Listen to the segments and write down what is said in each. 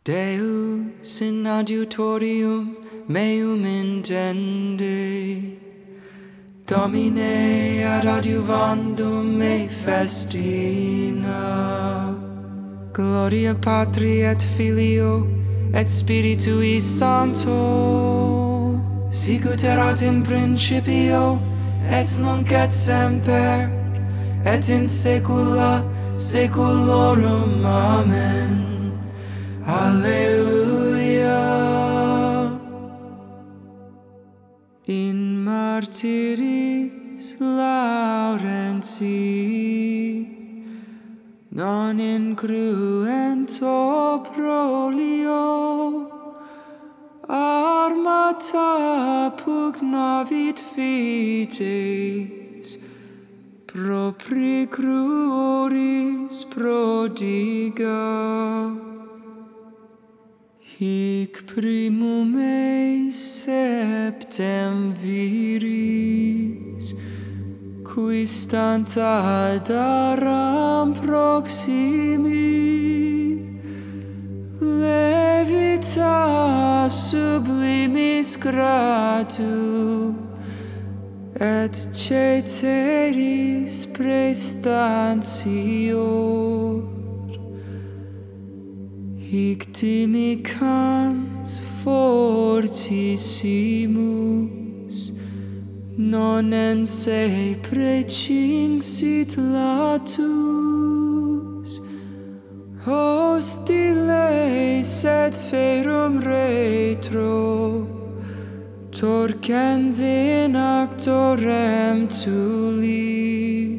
Deus in adiutorium meum intende, Domine ad adiuvandum me festina. Gloria Patri et Filio et Spiritui Sancto, sicut erat in principio et nunc et semper et in saecula saeculorum. Amen. Alleluia. In martyris Laurenti non incruento prolio, armata pugnavit fides, propri cruoris prodiga. Hic primum eis septem viris, qui stant ad aram proximi, levita sublimis gradu, et ceteris prestantior. Hic timicans fortissimus, non en se precinxit latus, hostiles et ferum retro, torquens in actorem tulit.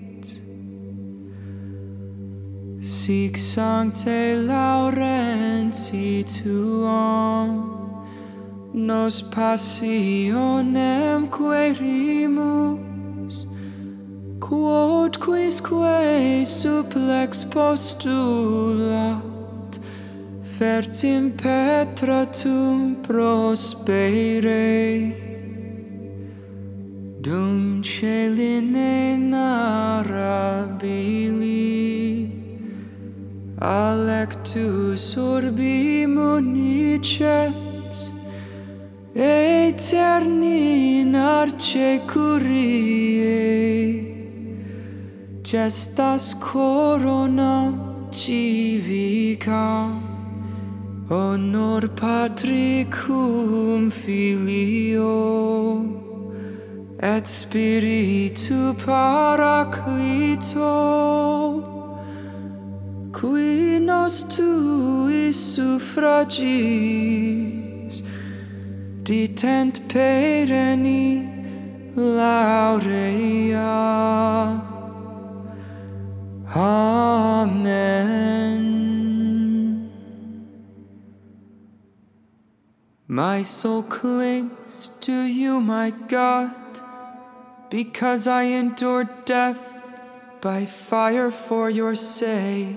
Sic Sancte Laurenti tuam, nos passionem querimus, quod quisque supplex postulat, fertim petratum prospere, dum celine narrabili, alectus orbi municeps, aeterni narce curiae, gestas coronam civicam, honor Patri cum Filio, et Spiritu Paraclito, qui nos tuis suffragis ditent perenne laurea. Amen. My soul clings to you, my God, because I endured death by fire for your sake.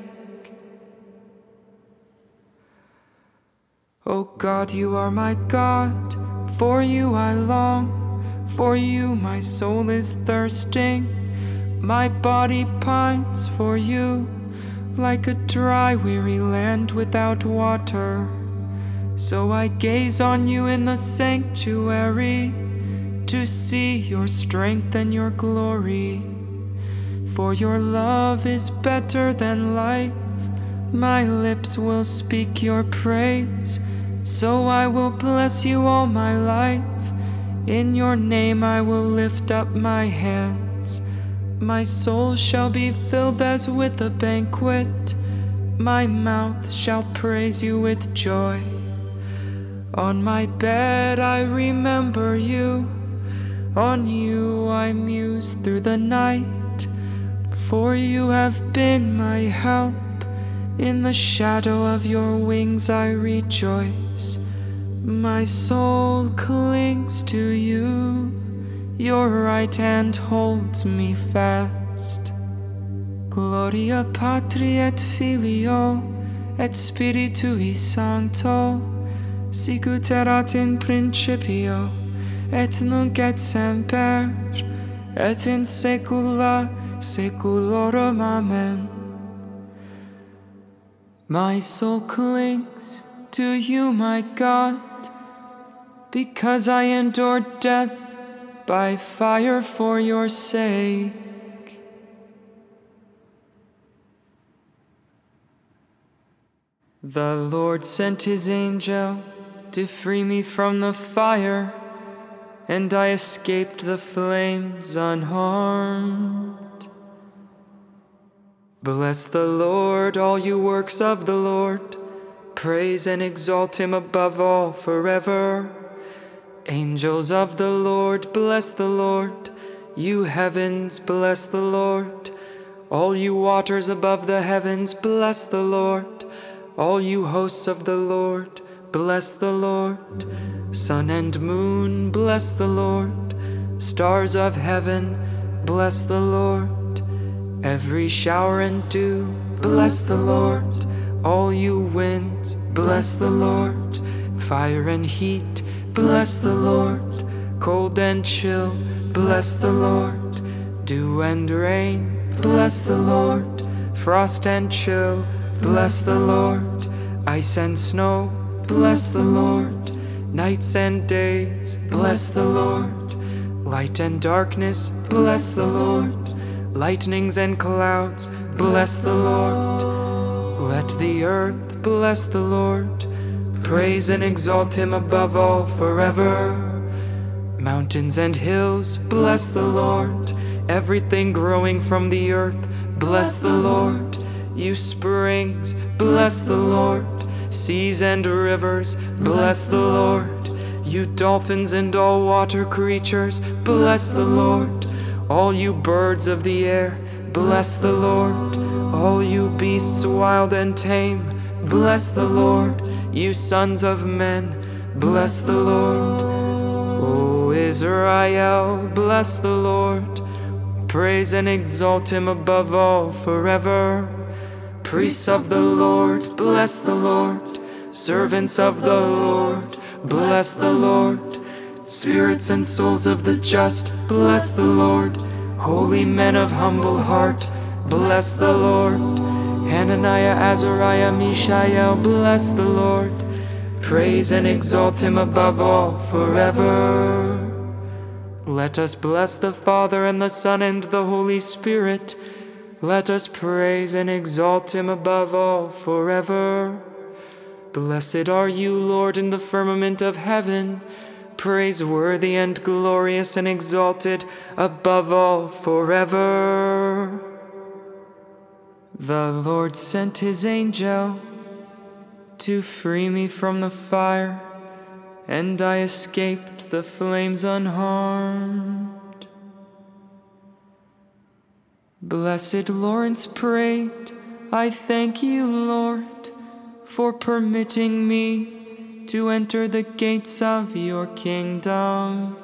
O God, you are my God, for you I long, for you my soul is thirsting, my body pines for you, like a dry, weary land without water. So I gaze on you in the sanctuary, to see your strength and your glory. For your love is better than life, my lips will speak your praise. So I will bless you all my life, in your name I will lift up my hands. My soul shall be filled as with a banquet, my mouth shall praise you with joy. On my bed I remember you, on you I muse through the night, for you have been my help. In the shadow of your wings I rejoice. My soul clings to you, your right hand holds me fast. Gloria Patri et Filio et Spiritui Sancto, sicut erat in principio et nunc et semper et in saecula saeculorum. Amen. My soul clings to you, my God, because I endured death by fire for your sake. The Lord sent his angel to free me from the fire, and I escaped the flames unharmed. Bless the Lord, all you works of the Lord. Praise and exalt him above all forever. Angels of the Lord, bless the Lord. You heavens, bless the Lord. All you waters above the heavens, bless the Lord. All you hosts of the Lord, bless the Lord. Sun and moon, bless the Lord. Stars of heaven, bless the Lord. Every shower and dew, bless the Lord. All you winds, bless the Lord. Fire and heat, bless the Lord. Cold and chill, bless the Lord. Dew and rain, bless the Lord. Frost and chill, bless the Lord. Ice and snow, bless the Lord. Nights and days, bless the Lord. Light and darkness, bless the Lord. Lightnings and clouds, bless the Lord. Let the earth bless the Lord. Praise and exalt him above all forever. Mountains and hills, bless the Lord. Everything growing from the earth, bless the Lord. You springs, bless the Lord. Seas and rivers, bless the Lord. You dolphins and all water creatures, bless the Lord. All you birds of the air, bless the Lord. All you beasts wild and tame, bless the Lord. You sons of men, bless the Lord. O Israel, bless the Lord. Praise and exalt him above all forever. Priests of the Lord, bless the Lord. Servants of the Lord, bless the Lord. Spirits and souls of the just, bless the Lord. Holy men of humble heart, bless the Lord. Hananiah, Azariah, Mishael, bless the Lord. Praise and exalt him above all forever. Let us bless the Father and the Son and the Holy Spirit. Let us praise and exalt him above all forever. Blessed are you, Lord, in the firmament of heaven, praiseworthy and glorious and exalted above all forever. The Lord sent his angel to free me from the fire, and I escaped the flames unharmed. Blessed Lawrence prayed, I thank you, Lord, for permitting me to enter the gates of your kingdom.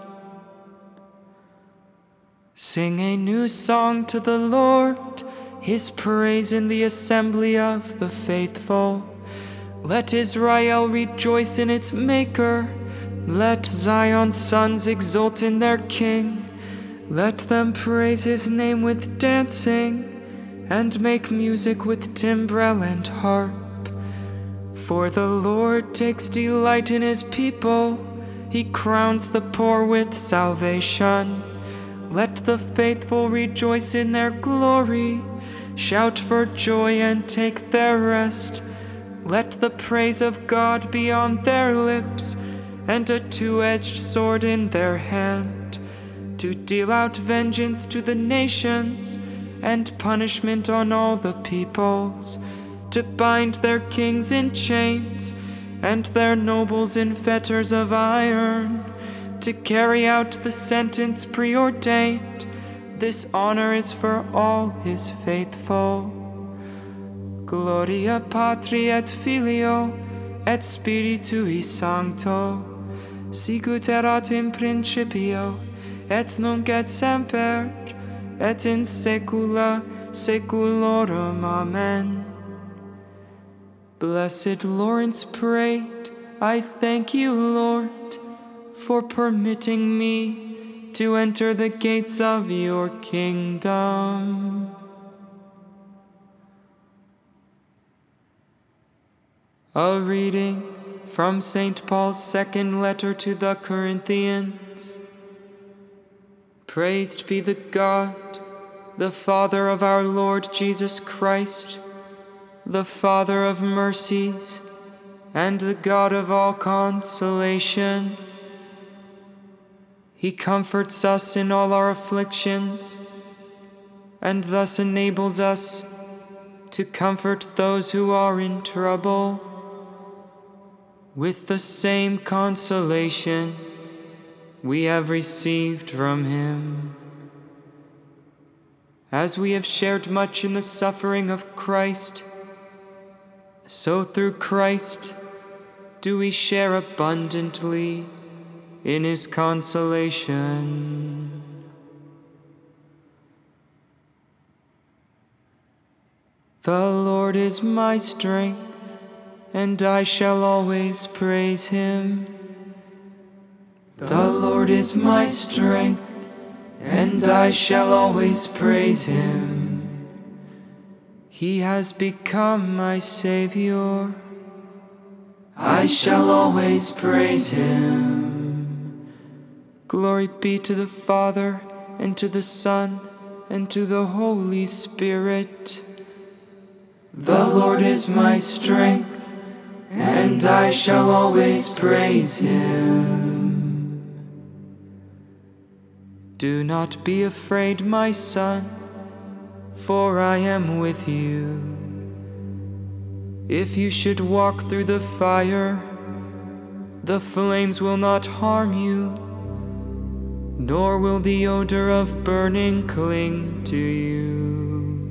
Sing a new song to the Lord, his praise in the assembly of the faithful. Let Israel rejoice in its Maker. Let Zion's sons exult in their King. Let them praise his name with dancing, and make music with timbrel and harp. For the Lord takes delight in his people. He crowns the poor with salvation. Let the faithful rejoice in their glory. Shout for joy and take their rest. Let the praise of God be on their lips, and a two-edged sword in their hand, to deal out vengeance to the nations, and punishment on all the peoples, to bind their kings in chains, and their nobles in fetters of iron, to carry out the sentence preordained. This honor is for all his faithful. Gloria Patri et Filio et Spiritui Sancto, sicut erat in principio, et nunc et semper, et in saecula saeculorum. Amen. Blessed Lawrence prayed, I thank you, Lord, for permitting me to enter the gates of your kingdom. A reading from St. Paul's second letter to the Corinthians. Praised be the God, the Father of our Lord Jesus Christ, the Father of mercies, and the God of all consolation. He comforts us in all our afflictions, and thus enables us to comfort those who are in trouble with the same consolation we have received from Him. As we have shared much in the suffering of Christ, so through Christ do we share abundantly in His consolation. The Lord is my strength, and I shall always praise Him. The Lord is my strength, and I shall always praise Him. He has become my Savior. I shall always praise Him. Glory be to the Father, and to the Son, and to the Holy Spirit. The Lord is my strength, and I shall always praise Him. Do not be afraid, my son, for I am with you. If you should walk through the fire, the flames will not harm you, nor will the odor of burning cling to you.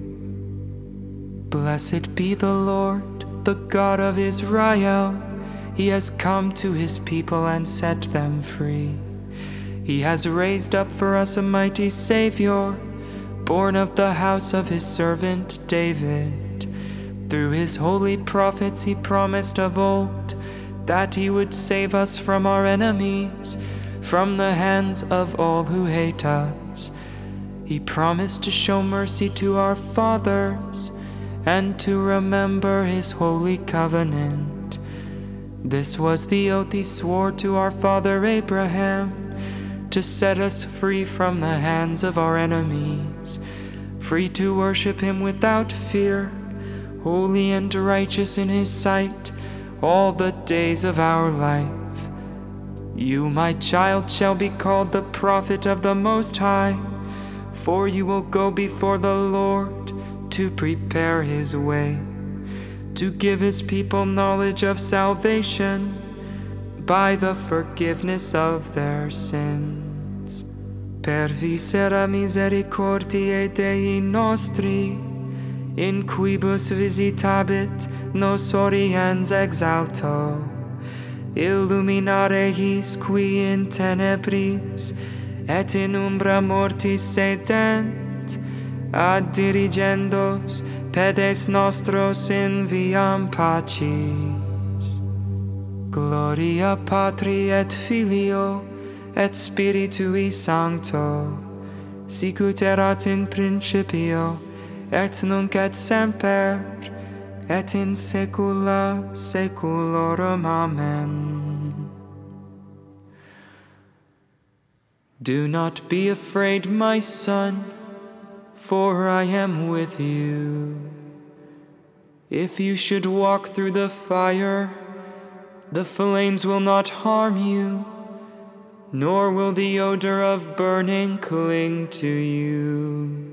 Blessed be the Lord, the God of Israel. He has come to His people and set them free. He has raised up for us a mighty Savior, born of the house of His servant David. Through His holy prophets He promised of old that He would save us from our enemies, from the hands of all who hate us. He promised to show mercy to our fathers and to remember His holy covenant. This was the oath He swore to our father Abraham, to set us free from the hands of our enemies, free to worship Him without fear, holy and righteous in His sight all the days of our life. You, my child, shall be called the prophet of the Most High, for you will go before the Lord to prepare His way, to give His people knowledge of salvation by the forgiveness of their sins. Per viscera misericordiae Dei nostri, in quibus visitabit nos oriens exalto, illuminare his qui in tenebris et in umbra mortis sedent, ad dirigendos pedes nostros in viam pacis. Gloria Patri et Filio et Spiritui Sancto, sicut erat in principio, et nunc et semper, et in saecula saeculorum. Amen. Do not be afraid, my son, for I am with you. If you should walk through the fire, the flames will not harm you, nor will the odor of burning cling to you.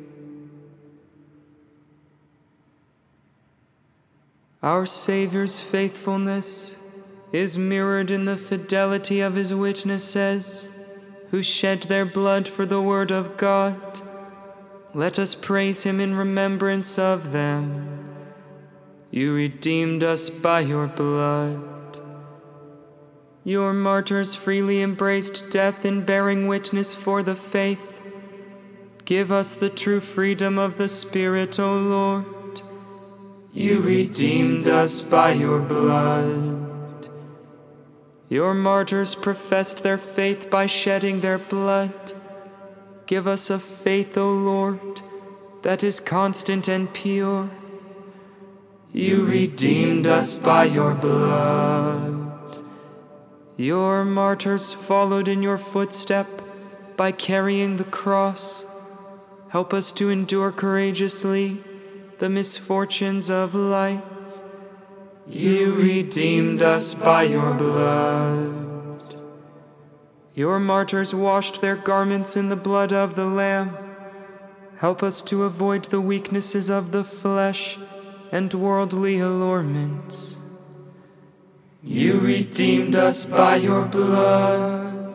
Our Savior's faithfulness is mirrored in the fidelity of His witnesses, who shed their blood for the word of God. Let us praise Him in remembrance of them. You redeemed us by your blood. Your martyrs freely embraced death in bearing witness for the faith. Give us the true freedom of the Spirit, O Lord. You redeemed us by your blood. Your martyrs professed their faith by shedding their blood. Give us a faith, O Lord, that is constant and pure. You redeemed us by your blood. Your martyrs followed in your footstep by carrying the cross. Help us to endure courageously the misfortunes of life. You redeemed us by your blood. Your martyrs washed their garments in the blood of the Lamb. Help us to avoid the weaknesses of the flesh and worldly allurements. You redeemed us by your blood.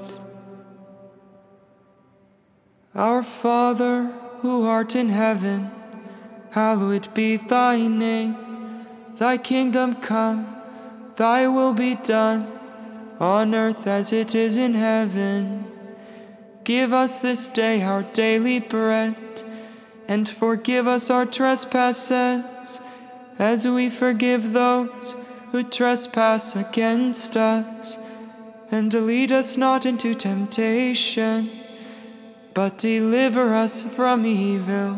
Our Father, who art in heaven, hallowed be thy name. Thy kingdom come, thy will be done, on earth as it is in heaven. Give us this day our daily bread, and forgive us our trespasses, as we forgive those who trespass against us. And lead us not into temptation, but deliver us from evil.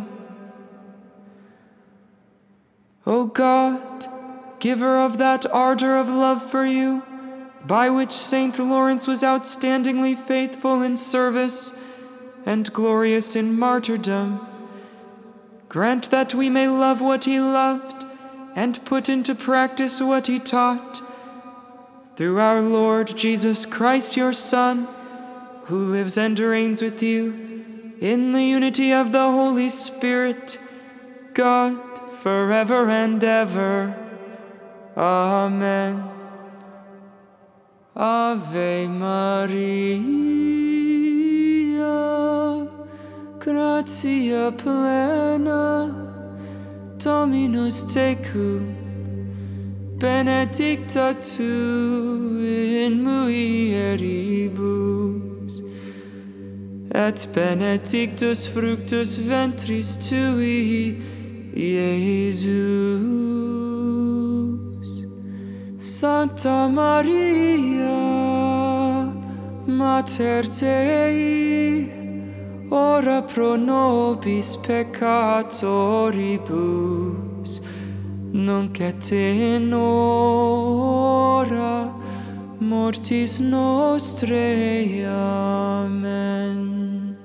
O God, giver of that ardor of love for you, by which Saint Lawrence was outstandingly faithful in service and glorious in martyrdom, grant that we may love what he loved and put into practice what he taught. Through our Lord Jesus Christ, your Son, who lives and reigns with you in the unity of the Holy Spirit, God, forever and ever. Amen. Ave Maria, gratia plena, Dominus tecum, benedicta tu in mulieribus, et benedictus fructus ventris tui, Iesus. Sancta Maria, Mater Dei, ora pro nobis peccatoribus, nunc et in hora mortis nostrae. Amen.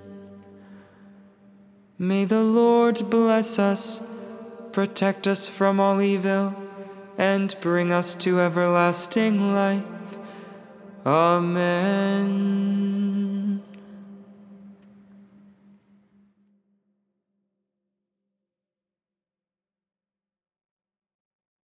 May the Lord bless us, protect us from all evil, and bring us to everlasting life. Amen.